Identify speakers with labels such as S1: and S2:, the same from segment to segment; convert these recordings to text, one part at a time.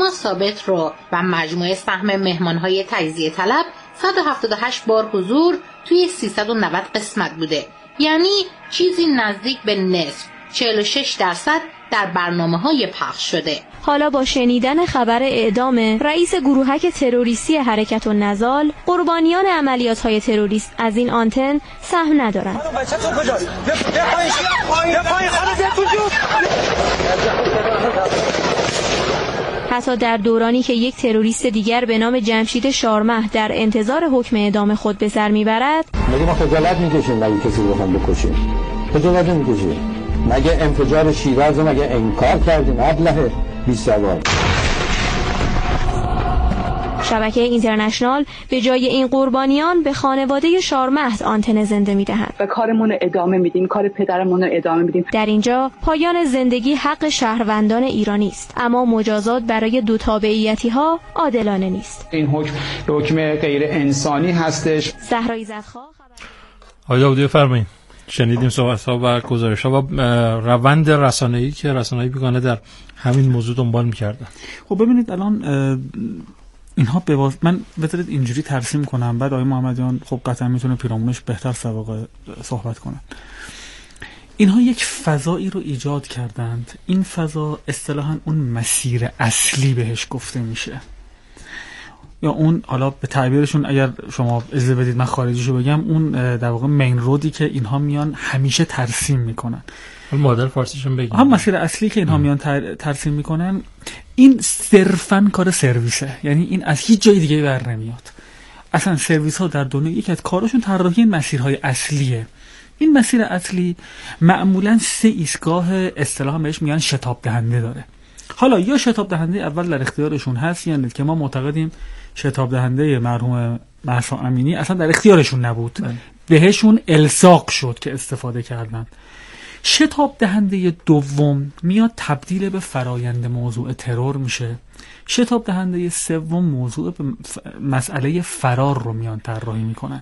S1: نیما ثابت رو و مجموعه سهم مهمانهای تجزیه طلب 178 بار حضور توی 390 قسمت بوده، یعنی چیزی نزدیک به نصف 46% در برنامه‌های پخش شده.
S2: حالا با شنیدن خبر اعدام رئیس گروهک تروریستی حرکت النضال، قربانیان عملیات‌های تروریست از این آنتن سهم ندارند. حتی در دورانی که یک تروریست دیگر به نام جمشید شارمه در انتظار حکم اعدام خود به سر میبرد،
S3: مگه ما خجالت میکشیم مگه کسی رو بخوام بکشیم؟ خجالت نمیکشیم؟ مگه انفجار شیراز مگه انکار کردیم؟ ابله بی سواد.
S2: شبکه اینترنشنال به جای این قربانیان به خانواده شارمهد آنتن زنده میدهند.
S4: و کارمون رو ادامه میدیم، کار پدرمون رو ادامه میدیم.
S2: در اینجا پایان زندگی حق شهروندان ایرانی است، اما مجازات برای دو تابعیتی ها عادلانه نیست.
S5: این حکم غیر انسانی هستش.
S2: زهرا ایزدخواه.
S6: آیا بودی فرمایید. شنیدیم صحبت‌ها و گزارش‌ها و روند رسانه‌ای که رسانه‌های بیگانه در همین موضوع دنبال می‌کردن.
S7: خب ببینید الان اینها من بذارید اینجوری ترسیم کنم، بعد آقای محمدیان خب قطعا میتونه پیرامونش بهتر صحبت کنن. اینها یک فضایی رو ایجاد کردند. این فضا اصطلاحاً اون مسیر اصلی بهش گفته میشه، یا اون حالا به تعبیرشون اگر شما اجازه بدید من خارجیشو بگم، اون در واقع مین رودی که اینها میان همیشه ترسیم میکنن.
S6: مادر فارسیشون بگیم
S7: هم مسیر اصلی که اینها میان ترسیم میکنن، این صرفاً کار سرویسه. یعنی این از هیچ جای دیگه بر نمیاد. اصلا سرویس ها در دنیا یکی از کارشون طراحی مسیرهای اصلیه. این مسیر اصلی معمولاً 3 ایستگاه اصطلاحاً بهش میگن شتاب دهنده داره. حالا یا شتاب دهنده اول در اختیارشون هست، یعنی که ما معتقدیم شتاب دهنده مرحوم مهسا امینی اصلا در اختیارشون نبود، بهشون الساق شد که استفاده کردن. شتاب دهنده دوم میاد تبدیل به فرایند موضوع ترور میشه. شتاب دهنده سوم موضوع به مسئله فرار رو میان طراحی میکنن.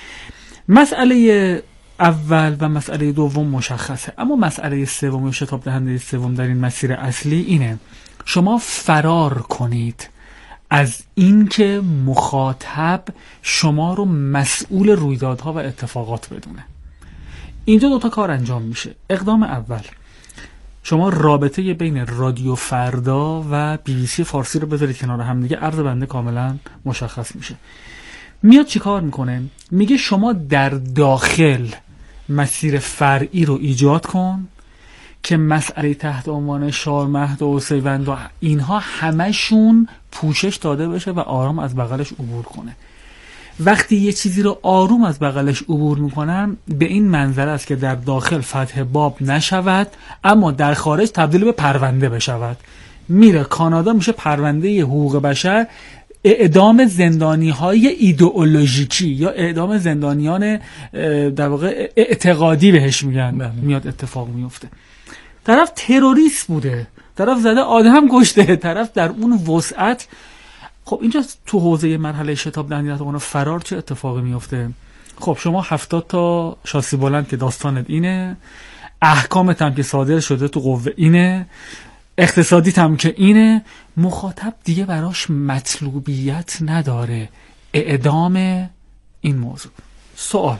S7: مسئله اول و مسئله دوم مشخصه، اما مسئله سوم و شتاب دهنده سوم در این مسیر اصلی اینه شما فرار کنید از اینکه مخاطب شما رو مسئول رویدادها و اتفاقات بدونه. اینجا 2 کار انجام میشه. اقدام اول، شما رابطه بین رادیو فردا و BBC فارسی رو بذارید کنار هم دیگه، عرض بنده کاملا مشخص میشه. میاد چی کار میکنه؟ میگه شما در داخل مسیر فرعی رو ایجاد کن که مسئله تحت عنوان شارمهد و سیوند و اینها همشون پوشش داده بشه و آرام از بغلش عبور کنه. وقتی یه چیزی رو آروم از بغلش عبور میکنن، به این منظر است که در داخل فتح باب نشود اما در خارج تبدیل به پرونده بشود. میره کانادا میشه پرونده حقوق بشر، اعدام زندانی های ایدئولوژیکی یا اعدام زندانیان در واقع اعتقادی بهش میگن، میاد اتفاق میفته. طرف تروریست بوده، طرف زده آدم کشته، طرف در اون وسعت. خب اینجا تو حوزه مرحله شتاب دهنده اون فرار چه اتفاقی میفته؟ خب شما 70 تا شاسی بلند که داستانت اینه، احکامت هم که صادر شده تو قوه اینه، اقتصادیت هم که اینه، مخاطب دیگه براش مطلوبیت نداره اعدام این موضوع. سوال،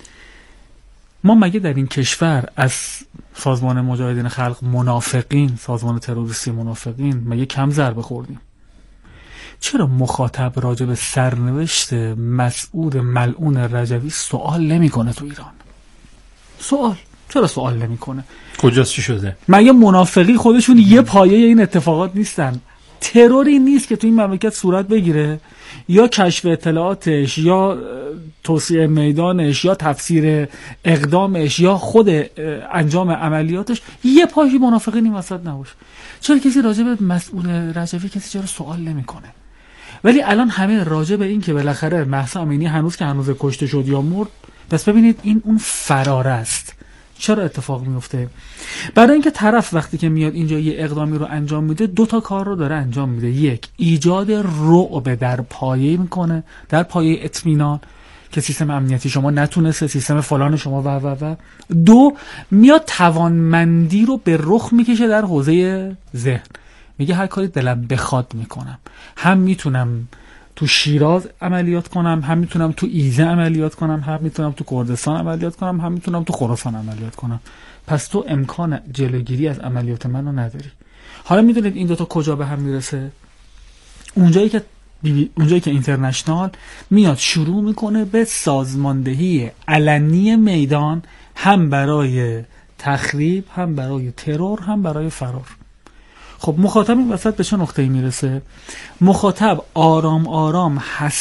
S7: ما مگه در این کشور از سازمان مجاهدین خلق منافقین، سازمان تروریستی منافقین، مگه کم ضربه خوردیم؟ چرا مخاطب راجع به سرنوشت مسعود ملعون رجوی سوال نمیکنه تو ایران؟ چرا سوال نمیکنه؟
S6: کجاست چی شده؟
S7: مگه منافقی خودشون یه پایه این اتفاقات نیستن؟ تروری نیست که تو این مملکت صورت بگیره یا کشف اطلاعاتش یا توصیه میدانش یا تفسیر اقدامش یا خود انجام عملیاتش یه پای منافقی این وسط نباشه؟ چرا کسی راجع به مسئول رجوی کسی چرا سوال نمیکنه؟ ولی الان همه راجع به این که بالاخره مهسا امینی هنوز کشته شد یا مرد. پس ببینید این اون فرار است. چرا اتفاق میفته؟ برای اینکه طرف وقتی که میاد اینجا یه اقدامی رو انجام میده 2 کار رو داره انجام میده. 1، ایجاد رعب در پایه میکنه، در پایه اطمینان که سیستم امنیتی شما نتونسته، سیستم فلان شما و 2، میاد توانمندی رو به رخ میکشه در حوزه ذهن. میگه هر کاری دلم بخواد میکنم. هم میتونم تو شیراز عملیات کنم، هم میتونم تو ایزه عملیات کنم، هم میتونم تو کردستان عملیات کنم، هم میتونم تو خراسان عملیات کنم. پس تو امکان جلوگیری از عملیات منو نداری. حالا میدونید این دوتا کجا به هم میرسه؟ اونجایی که اینترنشنال میاد شروع میکنه به سازماندهی علنی میدان، هم برای تخریب، هم برای ترور، هم برای فرار. خب مخاطب این وسط به چه نقطه‌ای میرسه؟ مخاطب آرام آرام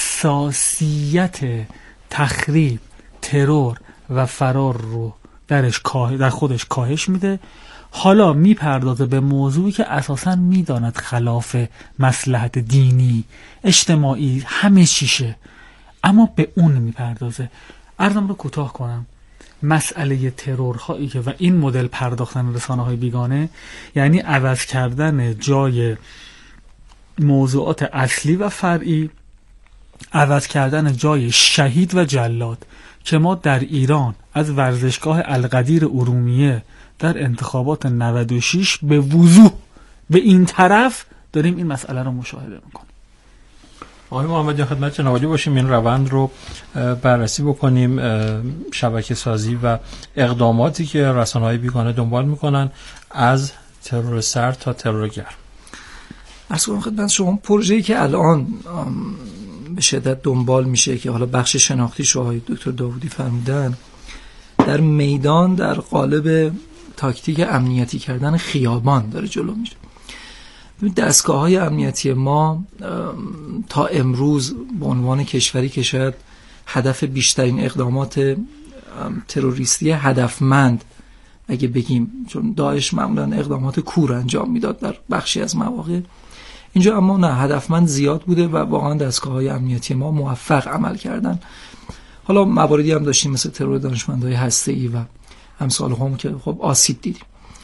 S7: حساسیت تخریب، ترور و فرار رو در خودش کاهش میده. حالا میپردازه به موضوعی که اساساً میداند خلاف مصلحت دینی، اجتماعی، همه چیشه، اما به اون میپردازه. عرضم رو کوتاه کنم. مسئله ترورهایی که و این مدل پرداختن رسانه‌های بیگانه یعنی عوض کردن جای موضوعات اصلی و فرعی، عوض کردن جای شهید و جلاد، که ما در ایران از ورزشگاه القدیر ارومیه در انتخابات 96 به وضوح به این طرف داریم این مسئله رو مشاهده میکنیم.
S6: آقای محمدی خدمت جناب عالی باشیم، این روند رو بررسی بکنیم، شبکه سازی و اقداماتی که رسانه‌های بیگانه دنبال میکنن از ترور سرد تا ترور گرم.
S8: عرض کنم خدمت شما پروژه‌ای که الان به شدت دنبال میشه که حالا بخش شناختیش رو آقای دکتر داوودی فرمودن، در میدان در قالب تاکتیک امنیتی کردن خیابان داره جلو میره. دستگاه‌های امنیتی ما تا امروز به عنوان کشوری که شاید هدف بیشترین اقدامات تروریستی هدفمند اگه بگیم، چون داعش معمولا اقدامات کور انجام میداد در بخشی از مواقع، اینجا اما نه، هدفمند زیاد بوده و واقعا دستگاه‌های امنیتی ما موفق عمل کردن. حالا مواردی هم داشتیم مثل ترور دانشمندای هسته‌ای و امثال هم که خب آسیب دیدیم،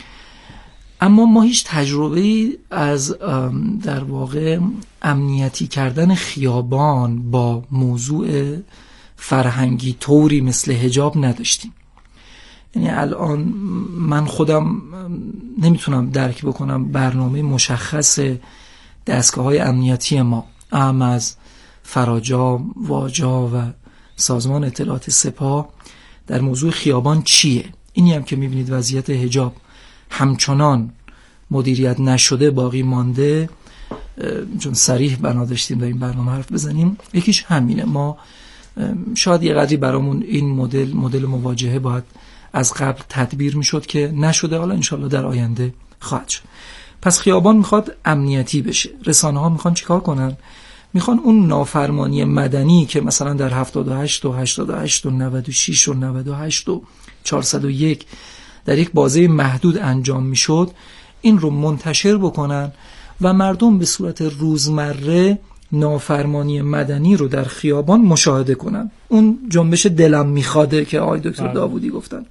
S8: اما ما هیچ تجربه‌ای از در واقع امنیتی کردن خیابان با موضوع فرهنگی طوری مثل حجاب نداشتیم. یعنی الان من خودم نمیتونم درک بکنم برنامه مشخص دستگاه‌های امنیتی ما، اهم از فراجا، واجا و سازمان اطلاعات سپاه، در موضوع خیابان چیه. اینی هم که میبینید وضعیت حجاب همچنان مدیریت نشده باقی مانده، چون صریح بنا داشتیم در این برنامه حرف بزنیم، یکیش همینه. ما شاید یه قدری برامون این مدل مواجهه باید از قبل تدبیر میشد که نشده، حالا انشالله در آینده خواهد شد. پس خیابان میخواد امنیتی بشه. رسانه ها میخوان چیکار کنن؟ میخوان اون نافرمانی مدنی که مثلا در 78 و 88 و 96 و 98 و 401 در یک بازه محدود انجام میشد، این رو منتشر بکنن و مردم به صورت روزمره نافرمانی مدنی رو در خیابان مشاهده کنن. اون جنبش دلم میخواده که آقای دکتر داوودی گفتن.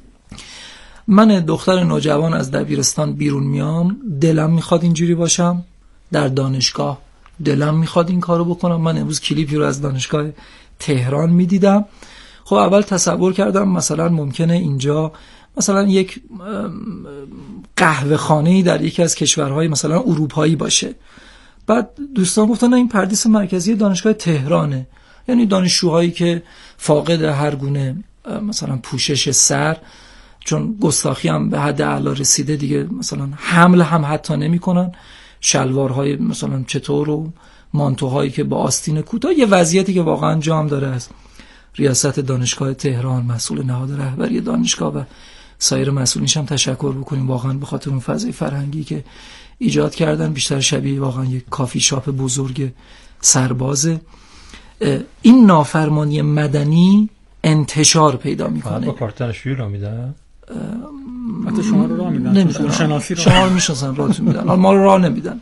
S8: من دختر نوجوان از دبیرستان بیرون میام، دلم میخواد اینجوری باشم. در دانشگاه دلم میخواد این کارو بکنم. من امروز کلیپی رو از دانشگاه تهران میدیدم. خب اول تصور کردم مثلا ممکنه اینجا مثلا یک قهوه خانه‌ای در یکی از کشورهای مثلا اروپایی باشه. بعد دوستان گفتن نه، این پردیس مرکزی دانشگاه تهرانه. یعنی دانشجوهایی که فاقد هر گونه مثلا پوشش سر، چون گستاخی هم به حد اعلا رسیده دیگه، مثلا حمل هم حتی نمی‌کنن، شلوارهای مثلا چطور و مانتوهایی که با آستین کوتاه، یه وضعیتی که واقعا جام داره. از ریاست دانشگاه تهران، مسئول نهاد رهبری دانشگاه و سایر مسئولینش هم تشکر بکنیم، واقعا به خاطر اون فضای فرهنگی که ایجاد کردن، بیشتر شبیه واقعا یک کافی شاپ بزرگ سربازه. این نافرمانی مدنی انتشار پیدا میکنه.
S6: با کارت دانشجویی رو میدن؟
S7: حتی شما رو راه میدن، شناسی
S8: شما رو میشناسن، راهتون میدن، ما رو راه نمیدن.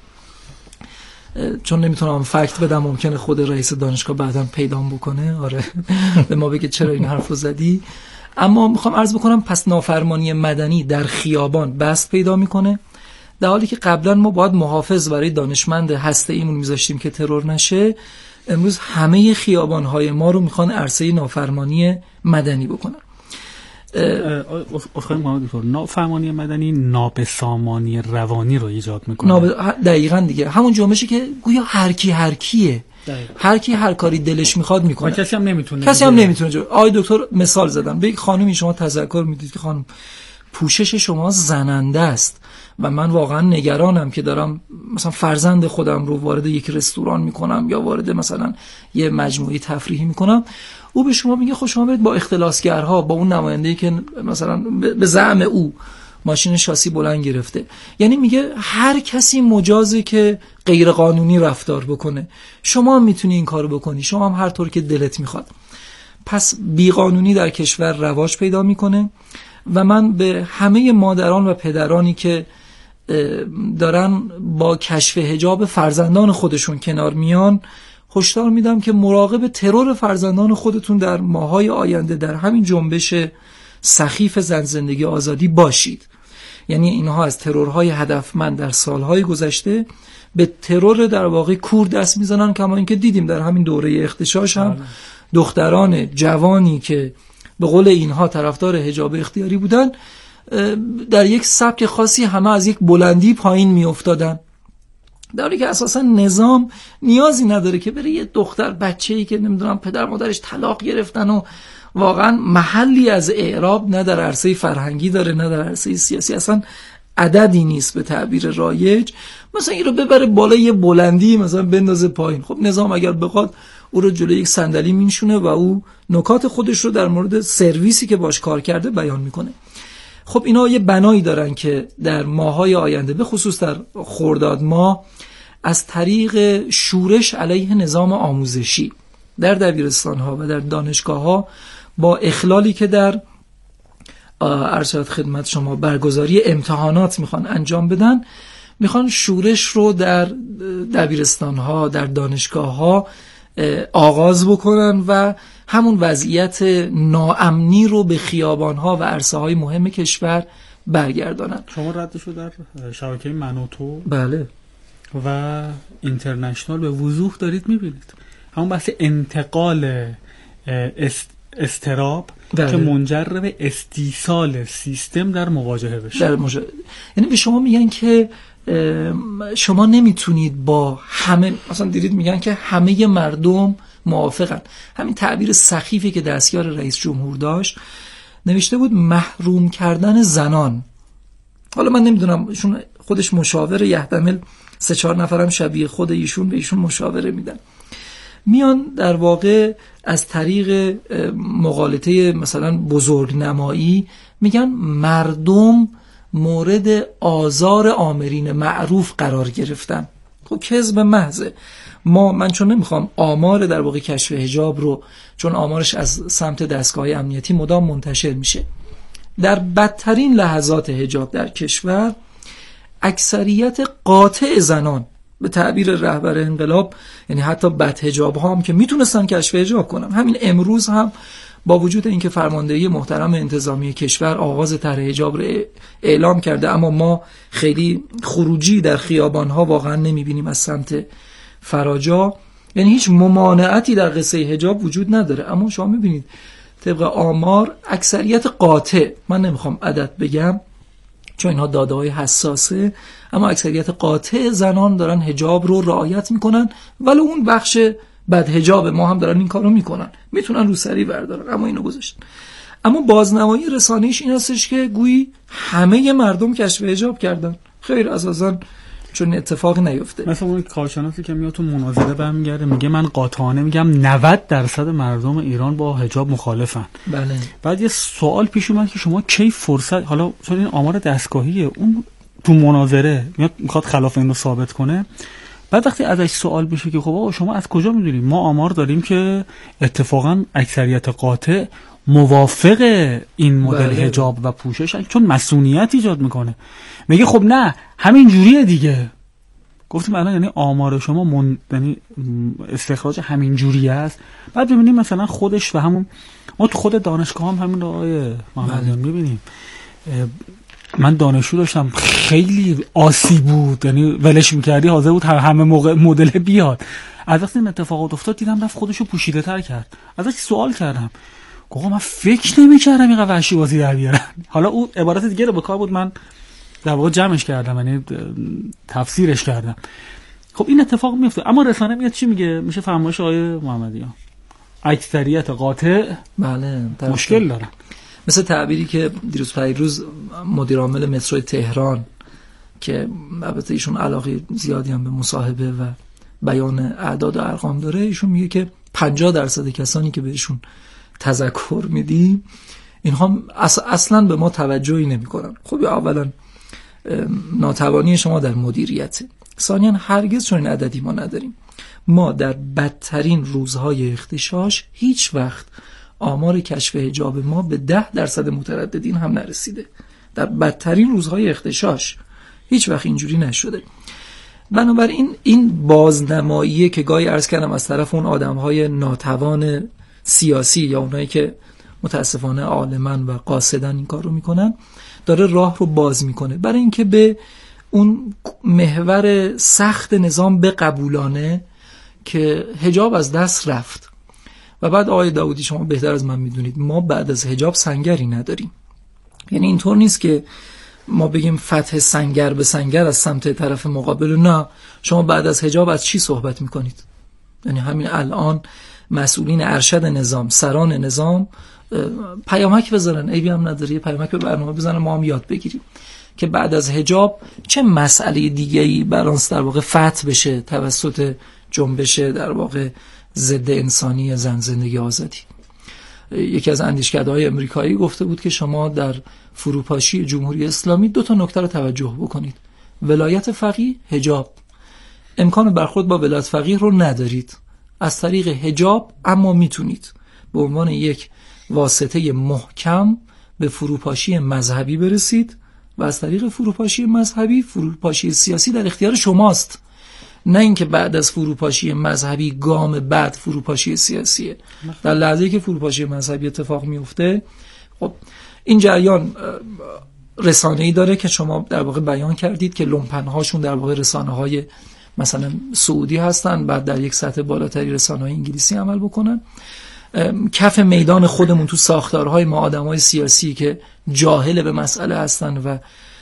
S8: چون نمیتونم فکت بدم، ممکنه خود رئیس دانشگاه بعداً پیدام بکنه، آره به ما بگه چرا این حرفو زدی. اما میخوام عرض بکنم پس نافرمانی مدنی در خیابان بست پیدا میکنه، در حالی که قبلا ما باید محافظ برای دانشمند هسته‌ایمون میذاشتیم که ترور نشه. امروز همه خیابان‌های ما رو میخوان عرصه نافرمانی مدنی بکنن.
S7: اصخایی می‌کنم دکتر، نافهمانی مدنی نابسامانی روانی رو ایجاد میکنه.
S8: دقیقاً دیگه همون جنبشی که گویا هر کیه هر کی هر کاری دلش میخواد میکنه،
S7: کسی هم نمیتونه.
S8: آقای دکتر مثال زدم، به یک خانومی شما تذکر میدید که خانم پوشش شما زننده است و من واقعا نگرانم که دارم مثلا فرزند خودم رو وارد یک رستوران میکنم یا وارد مثلا یه مجموعه تفریحی میکنم، او به شما میگه خب شما برید با اختلاسگرها، با اون نماینده‌ای که مثلا به زعم او ماشین شاسی بلند گرفته، یعنی میگه هر کسی مجازه که غیر قانونی رفتار بکنه، شما هم میتونی این کارو بکنی، شما هم هر طور که دلت میخواد. پس بیقانونی در کشور رواج پیدا میکنه و من به همه مادران و پدرانی که دارن با کشف حجاب فرزندان خودشون کنار میان هشدار میدم که مراقب ترور فرزندان خودتون در ماهای آینده در همین جنبش سخیف زن زندگی آزادی باشید. یعنی اینها از ترورهای هدفمند در سالهای گذشته به ترور در واقع کور دست میزنن، کما اینکه دیدیم در همین دوره اغتشاش هم دختران جوانی که به قول اینها طرفدار حجاب اختیاری بودن در یک سبک خاصی همه از یک بلندی پایین می افتادن، در حالی که اساسا نظام نیازی نداره که بره یه دختر بچه‌ای که نمیدونم پدر مادرش طلاق گرفتن و واقعا محلی از اعراب نه در عرصه فرهنگی داره نه در عرصه سیاسی، اصلا عددی نیست به تعبیر رایج، مثلا این رو ببره بالای یه بلندی مثلا بندازه پایین. خب نظام اگر بخواد او رو جلوی یک صندلی مینشونه و او نکات خودش رو در مورد سرویسی که باش کار کرده بیان میکنه. خب اینا یه بنایی دارن که در ماهای آینده به خصوص در خرداد ماه از طریق شورش علیه نظام آموزشی در دبیرستان‌ها و در دانشگاه‌ها با اخلالی که در ارشد خدمت شما برگزاری امتحانات میخوان انجام بدن، میخوان شورش رو در دبیرستان‌ها در دانشگاه‌ها آغاز بکنن و همون وضعیت ناامنی رو به خیابان‌ها و عرصه‌های مهم کشور برگردانن.
S7: شما ردشو در شبکه منوتو
S8: بله
S7: و اینترنشنال به وضوح دارید میبینید، همون بحث انتقال استراب که منجر به استیصال سیستم در مواجهه بشه.
S8: یعنی به شما میگن که شما نمیتونید با همه، مثلا دیدید میگن که همه مردم موافقن. همین تعبیر سخیفی که دستیار رئیس جمهور داشت نوشته بود محروم کردن زنان. حالا من نمیدونم، ایشون خودش مشاور یحتمل 3-4 نفرم شبیه خود ایشون به ایشون مشاوره میدن، میان در واقع از طریق مغالطه مثلا بزرگنمایی میگن مردم مورد آزار آمرین معروف قرار گرفتن. خب کذب محضه. من چون نمیخوام آمار در واقع کشف حجاب رو، چون آمارش از سمت دستگاه امنیتی مدام منتشر میشه، در بدترین لحظات حجاب در کشور اکثریت قاطع زنان به تعبیر رهبر انقلاب، یعنی حتی بدحجاب ها هم که میتونستن کشف حجاب کنن، همین امروز هم با وجود اینکه فرماندهی محترم انتظامی کشور آغاز طرح حجاب رو اعلام کرده، اما ما خیلی خروجی در خیابان ها واقعا نمیبینیم از سمت فراجا، یعنی هیچ ممانعتی در قصه حجاب وجود نداره. اما شما میبینید طبق آمار اکثریت قاطع، من نمیخوام عدد بگم چون اینها داده‌های حساسه، اما اکثریت قاطع زنان دارن حجاب رو رعایت میکنن، ولی اون بخش بد حجاب ما هم دارن این کارو میکنن، میتونن روسری بردارن اما اینو گذاشتن. اما بازنمایی رسانه‌ایش این هستش که گویی همه مردم کشف حجاب کردن. خیر، اساساً چون اتفاق نیفته.
S7: مثلا اون کارشناسی که میاد تو مناظره برمیگرده میگه من قاطعانه میگم 90% مردم ایران با حجاب مخالفن.
S8: بله.
S7: بعد یه سوال پیش اومد که شما کی فرصت، حالا چون این آمار دستگاهیه، اون تو مناظره میخواد خلاف این رو ثابت کنه، بعد وقتی ازش سوال بشه که خب آقا شما از کجا میدونید؟ ما آمار داریم که اتفاقا اکثریت قاطع موافق این مدل حجاب و پوشش چون مسئولیت ایجاد میکنه. میگه خب نه همین جوریه دیگه. گفتیم الان یعنی آمار شما یعنی استخراج همین جوریه است. بعد ببینیم مثلا خودش و همون ما تو خود دانشگاه هم همین آقای محمدیان میبینیم. من دانشجو داشتم خیلی آسی بود، یعنی ولش میکردی حاضر بود همه موقع مدل بیاد. از وقتی این اتفاقات افتاد دیدم رفت خودشو پوشیده تر کرد. ازش سوال کردم گفتم من فکر نمی‌کردم اینقدر وحشی بازی در بیارن. حالا اون عبارت دیگه رو به کار بود، من در واقع جمعش کردم، یعنی تفسیرش کردم. خب این اتفاق میفته، اما رسانه میاد چی میگه؟ میشه فرمایش آقای محمدیان اکثریت قاطع
S8: بله
S7: مشکل دارن.
S8: مثل تعبیری که پیروز مدیر عامل مترو تهران که البته ایشون علاقه زیادی هم به مصاحبه و بیان اعداد و ارقام داره، ایشون میگه که 50% کسانی که بهشون تذکر میدیم اینها اصلا به ما توجهی نمیکنن. خب اولا ناتوانی شما در مدیریت، ثانیاً هرگز چون این عددی ما نداریم. ما در بدترین روزهای اغتشاش هیچ وقت آمار کشف حجاب ما به 10% مترددین هم نرسیده. در بدترین روزهای اغتشاش هیچ وقت اینجوری نشده. بنابراین این بازنماییه که گاهی عرض کردم از طرف اون آدمهای ناتوان سیاسی یا اونایی که متاسفانه عالمن و قاصدن این کار رو میکنن، داره راه رو باز میکنه برای اینکه به اون محور سخت نظام بقبولانه که حجاب از دست رفت. و بعد آقای داودی شما بهتر از من میدونید ما بعد از حجاب سنگری نداریم. یعنی اینطور نیست که ما بگیم فتح سنگر به سنگر از سمت طرف مقابل، نه، شما بعد از حجاب از چی صحبت میکنید؟ یعنی همین الان مسئولین ارشد نظام، سران نظام پیامک بذارن، عیبی هم نداره، پیامک به برنامه بزنن، ما هم یاد بگیریم که بعد از حجاب چه مسئله دیگه‌ای برانس در واقع فتح بشه توسط جنبش در واقع ضد انسانی زن زندگی آزادی. یکی از اندیشکده‌های امریکایی گفته بود که شما در فروپاشی جمهوری اسلامی 2 نکته رو توجه بکنید: ولایت فقیه، حجاب. امکان برخورد با ولایت فقیه رو ندارید از طریق حجاب، اما میتونید به عنوان یک واسطه محکم به فروپاشی مذهبی برسید و از طریق فروپاشی مذهبی فروپاشی سیاسی در اختیار شماست، نه اینکه بعد از فروپاشی مذهبی گام بعد فروپاشی سیاسیه. در لحظه‌ای که فروپاشی مذهبی اتفاق میفته، خب این جریان رسانه‌ای داره که شما در واقع بیان کردید که لومپن‌هاشون در واقع رسانه‌های مثلا سعودی هستن، بعد در یک سطح بالاتری رسانه‌های انگلیسی عمل بکنن. کف میدان خودمون تو ساختارهای ما آدمای سیاسی که جاهل به مسئله هستن و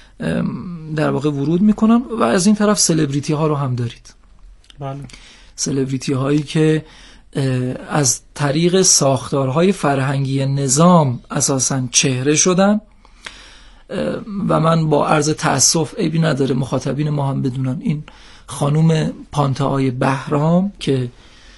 S8: در واقع ورود میکنن، و از این طرف سلبریتی ها رو هم دارید.
S7: بله.
S8: سلبریتی هایی که از طریق ساختارهای فرهنگی نظام اساساً چهره شدن و من با عرض تأسف، عیبی نداره مخاطبین ما هم بدونن، این خانوم پانته‌های بهرام که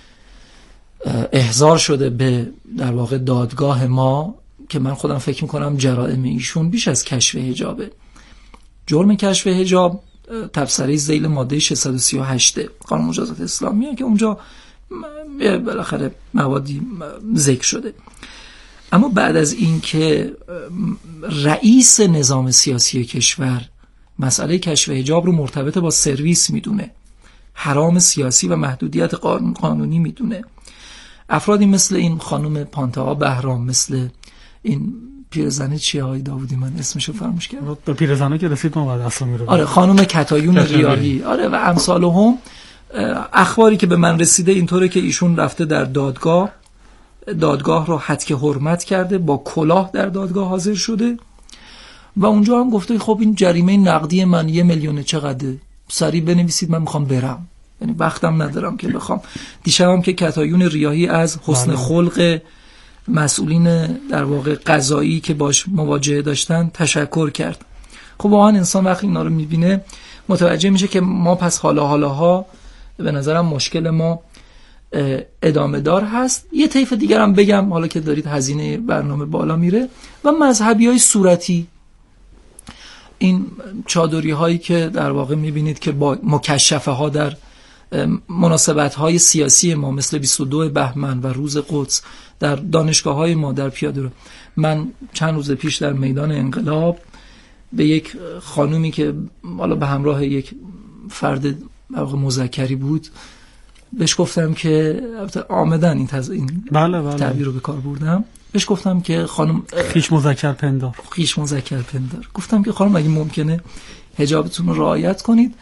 S8: احضار شده به در واقع دادگاه ما که من خودم فکر میکنم جرائم ایشون بیش از کشف حجابه. جرم کشف حجاب تبصره ذیل ماده 638 قانون مجازات اسلامیه که اونجا بالاخره موادی ذکر شده. اما بعد از این که رئیس نظام سیاسی کشور مسئله کشف حجاب رو مرتبط با سرویس میدونه، حرام سیاسی و محدودیت قانونی میدونه، افرادی مثل این خانم پانتها بهرام، مثل این پیرزنه چیه های داودی، من اسمشو فراموش کردم،
S7: به پیرزنه که رسید ما بعد اسمی رو،
S8: آره خانم کتایون ریاحی، آره و امثالهم، اخباری که به من رسیده اینطوره که ایشون رفته در دادگاه رو حدک حرمت کرده، با کلاه در دادگاه حاضر شده و اونجا هم گفته خب این جریمه نقدی من 1 میلیون چقدره، سریع بنویسید من میخوام برم، یعنی وقتم ندارم که بخوام. دیشبم که کتایون ریاحی از حسن خلق مسئولین در واقع قضایی که باش مواجهه داشتن تشکر کرد. خب واقعا انسان وقتی اینا رو میبینه متوجه میشه که ما پس حالاها به نظرم مشکل ما ادامه دار هست. یه طیف دیگر هم بگم حالا که دارید هزینه برنامه بالا میره، و مذهبی های صورتی، این چادری هایی که در واقع میبینید که با مکشفه ها در مناسبت های سیاسی ما مثل 22 بهمن و روز قدس در دانشگاه های ما در پیاده رو، من چند روز پیش در میدان انقلاب به یک خانومی که حالا به همراه یک فرد مذکری بود بهش گفتم که آمدن این
S7: بله.
S8: تعبیر رو به کار بردم، بهش گفتم که خانم
S7: خیش مذکر پندار
S8: گفتم که خانم اگه ممکنه حجابتون رو رعایت کنید.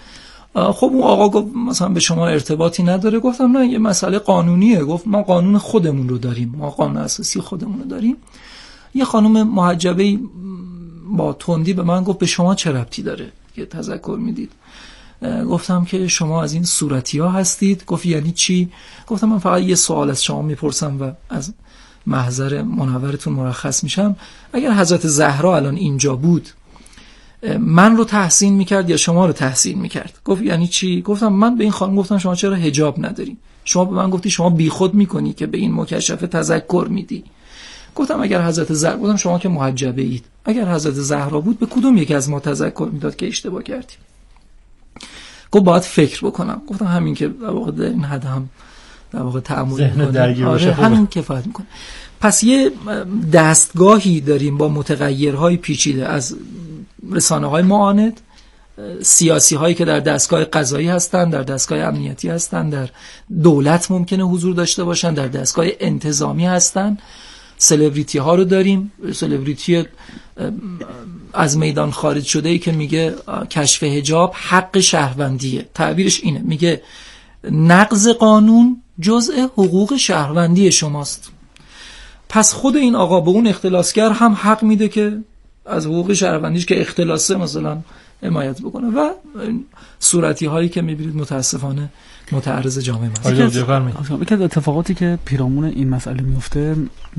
S8: خب اون آقا گفت مثلا به شما ارتباطی نداره. گفتم نه، یه مسئله قانونیه. گفت ما قانون خودمون رو داریم، ما قانون اساسی خودمون رو داریم. یه خانم محجبه با تندی به من گفت به شما چه ربطی داره که تذکر میدید؟ گفتم که شما از این صورتی ها هستید. گفت یعنی چی؟ گفتم من فقط یه سوال از شما میپرسم و از محضر منورتون مرخص میشم. اگر حضرت زهرا الان اینجا بود من رو تحسین میکرد یا شما رو تحسین میکرد؟ گفت یعنی چی؟ گفتم من به این خانم گفتم شما چرا حجاب نداری؟ شما به من گفتی شما بیخود میکنی که به این مکشفه تذکر میدی. گفتم اگر حضرت زهرا، گفتم شما که محجبه اید، اگر حضرت زهرا بود به کدوم یک از ما تذکر میداد که اشتباه کردیم؟ گفت باید فکر بکنم. گفتم همین که در واقع در این حد هم در واقع تعامل می‌کنه، آره همین کفایت میکنه. پس یه دستگاهی داریم با متغیرهای پیچیده، از رسانه‌های معاند، سیاسی‌هایی که در دستگاه قضایی هستن، در دستگاه امنیتی هستن، در دولت ممکنه حضور داشته باشن، در دستگاه انتظامی هستن، سلبریتی ها رو داریم، سلبریتی از میدان خارج شده ای که میگه کشف حجاب حق شهروندیه، تعبیرش اینه، میگه نقض قانون جزء حقوق شهروندی شماست. پس خود این آقا به اون اختلاسگر هم حق میده که از حقوق شهروندیش که اختلاسه مثلا حمایت بکنه و صورتی هایی که میبینید متاسفانه متعرض جامعه است.
S7: یکی از اتفاقاتی که پیرامون این مسئله میفته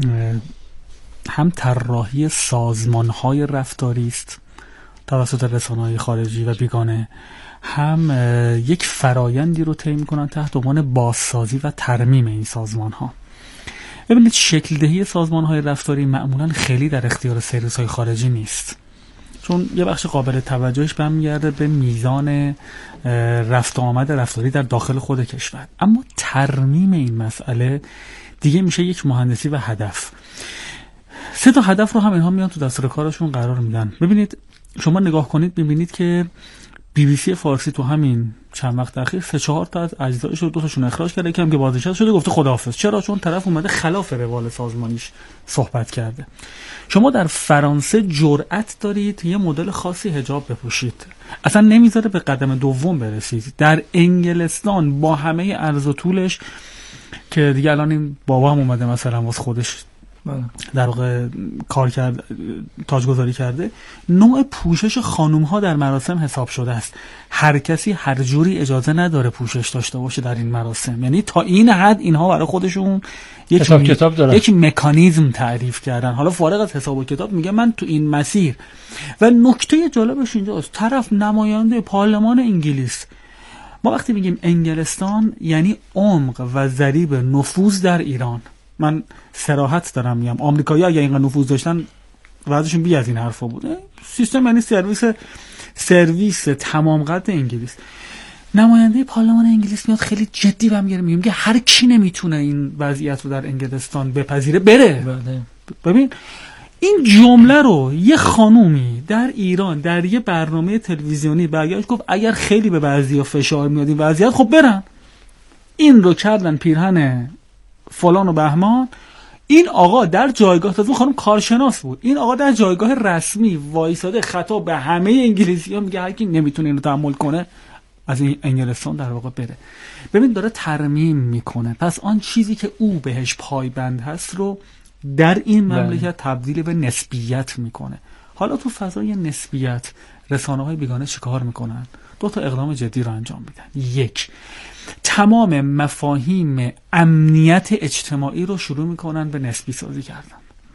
S7: هم طراحی سازمان‌های رفتاری است توسط رسانه‌های خارجی و بیگانه، هم یک فرایندی رو طی می‌کنن تحت عنوان بازسازی و ترمیم این سازمان‌ها. ببینید شکل دهی سازمان‌های رفتاری معمولاً خیلی در اختیار سرویس‌های خارجی نیست، چون یه بخش قابل توجهش برمیگرده به میزان رفت و آمد رفتاری در داخل خود کشور. اما ترمیم این مسئله دیگه میشه یک مهندسی و هدف. 3 تا هدف رو هم اینها میان تو دستور کارشون قرار میدن. ببینید شما نگاه کنید ببینید که BBC فارسی تو همین چند وقت اخیر 3-4 تا از اجزایش رو 2 تاشون اخراج کرده، یکم که بازنشسته شده گفته خداحافظ. چرا؟ چون طرف اومده خلاف روال سازمانیش صحبت کرده. شما در فرانسه جرأت دارید یه مدل خاصی حجاب بپوشید، اصلا نمیذاره به قدم دوم برسید. در انگلستان با همه عرض و طولش که دیگه الان این بابا هم اومده مثلا واسه خودش در واقع کار کرد، تاجگذاری کرده، نوع پوشش خانوم ها در مراسم حساب شده است. هر کسی هر جوری اجازه نداره پوشش داشته باشه در این مراسم. یعنی تا این حد اینها برای خودشون یک مکانیزم تعریف کردن. حالا فارغ از حساب و کتاب میگه من تو این مسیر. و نکته جالبش اینجاست، طرف نماینده پارلمان انگلیس. ما وقتی میگیم انگلستان یعنی عمق و ضریب نفوذ در ایران. من صراحت دارم میگم آمریکایی‌ها اگه اینقدر نفوذ داشتن وضعشون بی از این حرفا بوده. سیستم یعنی سرویس تمام قد انگلیس. نماینده پارلمان انگلیس میاد خیلی جدی برمیگره میگه هر کی نمیتونه این وضعیت رو در انگلستان بپذیره بره. ببین این جمله رو یه خانومی در ایران در یه برنامه تلویزیونی برگشت گفت اگر خیلی به بعضیا فشار میاد این وضعیت خب برن. این رو کردن پیرهن فلان و بهمان. این آقا در جایگاه، تازه خانم کارشناس بود، این آقا در جایگاه رسمی وایساده خطاب به همه انگلیسی‌ها میگه هر کی نمیتونه اینو تحمل کنه از این انگلستان در واقع بره. ببین داره ترمیم میکنه. پس آن چیزی که او بهش پایبند هست رو در این مملکت تبدیل به نسبیت میکنه. حالا تو فضای نسبیت رسانه‌های بیگانه چیکار میکنن؟ 2 تا اقدام جدی رو انجام میدن. 1، تمام مفاهیم امنیت اجتماعی رو شروع میکنن به نسبی سازی کردن.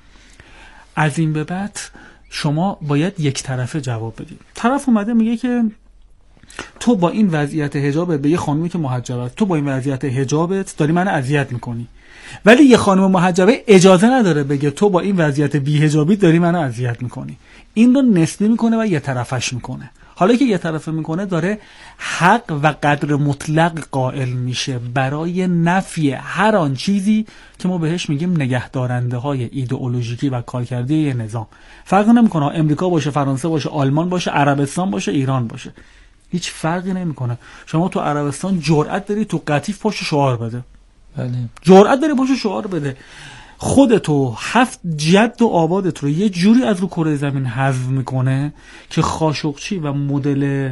S7: از این به بعد شما باید یک طرفه جواب بدید. طرف اومده میگه که تو با این وضعیت حجابت، به یه خانومی که محجبه، تو با این وضعیت حجابت داری من اذیت میکنی. ولی یه خانم محجبه اجازه نداره بگه تو با این وضعیت بی‌حجابی داری منو اذیت میکنی. این رو نسبی میکنه و یه طرفش میکنه. حالا که یه طرفه میکنه داره حق و قدر مطلق قائل میشه برای نفی هر آن چیزی که ما بهش میگیم نگهدارنده های ایدئولوژیکی و کارکردی یه نظام. فرق نمیکنه امریکا باشه، فرانسه باشه، آلمان باشه، عربستان باشه، ایران باشه، هیچ فرقی نمیکنه. شما تو عربستان جرأت داری تو قطیف پشت شعار بده. بله. جرأت داری پشت شعار بده. خودتو 7 جد و آبادت رو یه جوری از رو کره زمین حذف میکنه که خاشقچی و مدل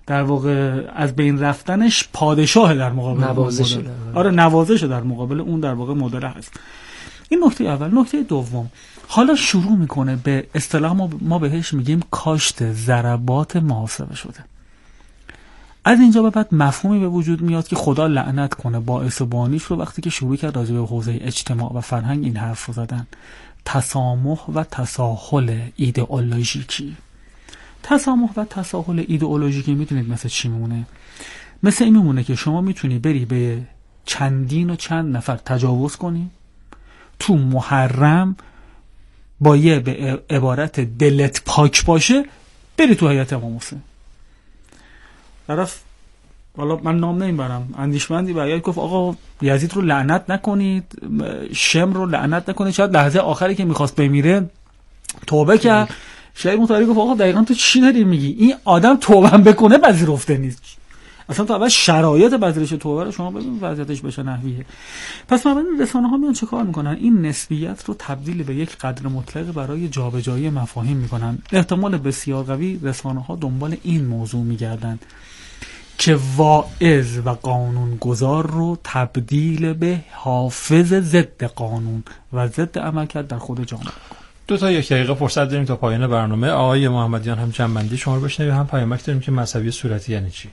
S7: در واقع از بین رفتنش پادشاه در مقابل
S8: نوازش.
S7: آره نوازش در مقابل اون در واقع مدل هست. این نکته اول. نکته دوم، حالا شروع میکنه به اصطلاح ما بهش میگیم کاشت ضربات محاسبه شده. از اینجا به بعد مفهومی به وجود میاد که خدا لعنت کنه باعث و بانیش رو وقتی که شروع کرد راجع به حوزه اجتماع و فرهنگ این حرف رو زدن: تسامح و تساهل ایدئولوژیکی. تسامح و تساهل ایدئولوژیکی میدونید مثل چی میمونه؟ مثل این میمونه که شما میتونی بری به چندین و چند نفر تجاوز کنی، تو محرم با یه به عبارت دلت پاک باشه بری تو هیئت امام حسین. طرف والا من نام نمیبرم اندیشمندی برگشت گفت آقا یزید رو لعنت نکنید، شم رو لعنت نکنید. شاید لحظه آخری که میخواست بمیره توبه کرد. شاید متوجه گفت آقا دقیقاً تو چی داری میگی؟ این آدم توبه بکنه پذیرفته نیست. اصلا تو اول شرایط پذیرش توبه رو شما ببین وضعیتش بشه نحویه. پس ما ببین رسانه ها میان چه کار میکنن؟ این نسبیت رو تبدیل به یک قدر مطلق برای جابجایی مفاهیم میکنن. احتمال بسیار قوی رسانه ها دنبال این موضوع میگردن که واعظ و قانونگذار رو تبدیل به حافظ ضد قانون و ضد عملکرد در خود جامعه.
S6: 2 تا 1 دقیقه فرصت داریم تا پایان برنامه. آقای محمدیان هم جنبندی شما رو بشنویم، هم پیامک داریم که مذهبی صورتی یعنی چی.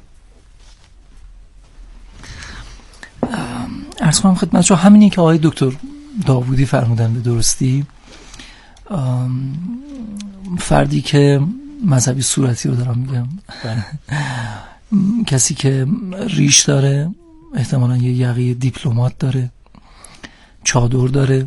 S8: عرض کنم خدمت شما همینی که آقای دکتر داوودی فرمودن به درستی. فردی که مذهبی صورتی رو دارم میگم کسی که ریش داره، احتمالاً یه یقه دیپلمات داره، چادر داره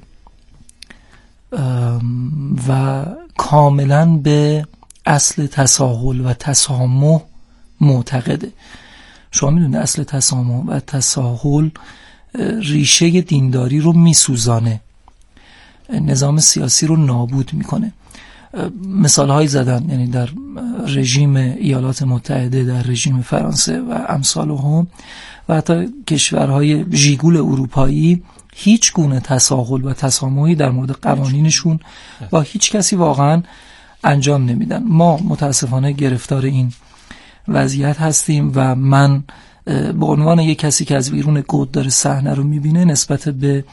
S8: و کاملاً به اصل تساهل و تسامح معتقده. شما میدونید اصل تسامح و تساهل ریشه دینداری رو میسوزانه، نظام سیاسی رو نابود میکنه. مثال هایی زدن، یعنی در رژیم ایالات متحده، در رژیم فرانسه و امثالهم و حتی کشورهای ژیگول اروپایی هیچ گونه تساهل و تسامحی در مورد قوانینشون با هیچ کسی واقعا انجام نمیدن. ما متاسفانه گرفتار این وضعیت هستیم و من به عنوان یک کسی که از بیرون گود داره صحنه رو میبینه نسبت به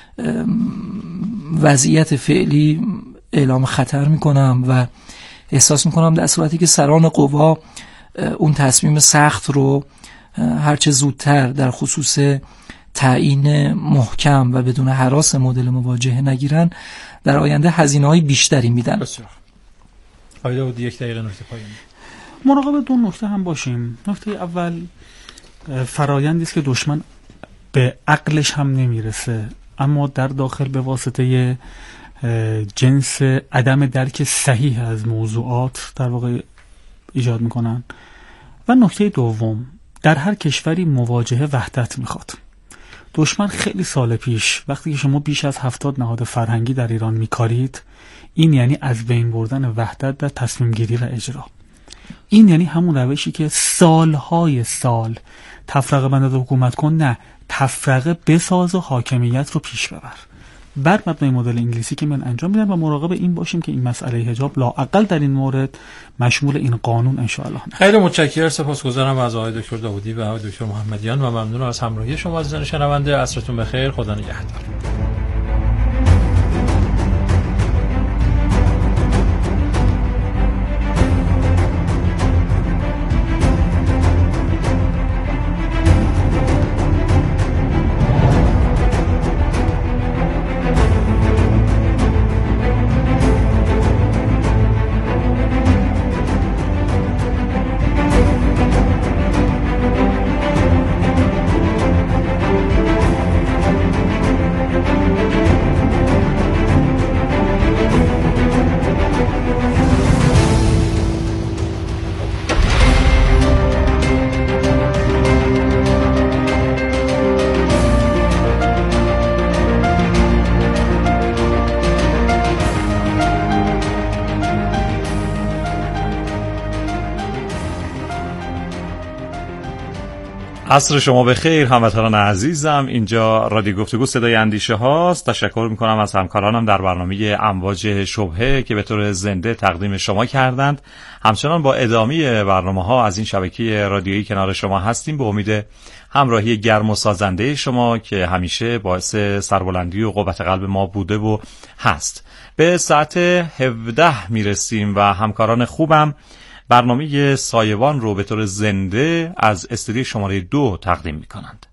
S8: وضعیت فعلی اعلام خطر میکنم و احساس میکنم در صورتی که سران قوا اون تصمیم سخت رو هرچه زودتر در خصوص تعیین محکم و بدون هراس مدل مواجهه نگیرن، در آینده هزینه‌های بیشتری میدن.
S6: بسیار. آقای داوودی 1 دقیقه نکته پایانی.
S7: مراقب 2 نکته هم باشیم. نکته اول فرایندی است که دشمن به عقلش هم نمیرسه، اما در داخل به واسطه جنس عدم درک صحیح از موضوعات در واقع ایجاد میکنن. و نکته دوم، در هر کشوری مواجهه وحدت میخواد. دشمن خیلی سال پیش وقتی که شما بیش از 70 نهاد فرهنگی در ایران میکارید، این یعنی از بین بردن وحدت در تصمیم گیری و اجرا. این یعنی همون روشی که سالهای سال تفرقه بنداز حکومت کن، نه تفرقه بساز و حاکمیت رو پیش ببر، بر مبنای مدل انگلیسی که من انجام میدم. و مراقب این باشیم که این مسئله حجاب لااقل در این مورد مشمول این قانون ان شاء الله.
S6: خیلی متشکرم، سپاسگزارم از آقای دکتر داوودی و آقای دکتر محمدیان و ممنون از همراهی شما عزیزان شنونده. عصرتون بخیر، خدا نگهدار.
S9: عصر شما بخیر هموطنان عزیزم. اینجا رادیو گفتگو صدای اندیشه هاست. تشکر میکنم از همکارانم در برنامه امواج شبهه که به طور زنده تقدیم شما کردند. همچنان با ادامه برنامه ها از این شبکه رادیویی کنار شما هستیم به امید همراهی گرم و سازنده شما که همیشه باعث سربلندی و قوت قلب ما بوده و هست. به ساعت 17 میرسیم و همکاران خوبم برنامه سایبان رو به طور زنده از استودیو شماره 2 تقدیم میکنند.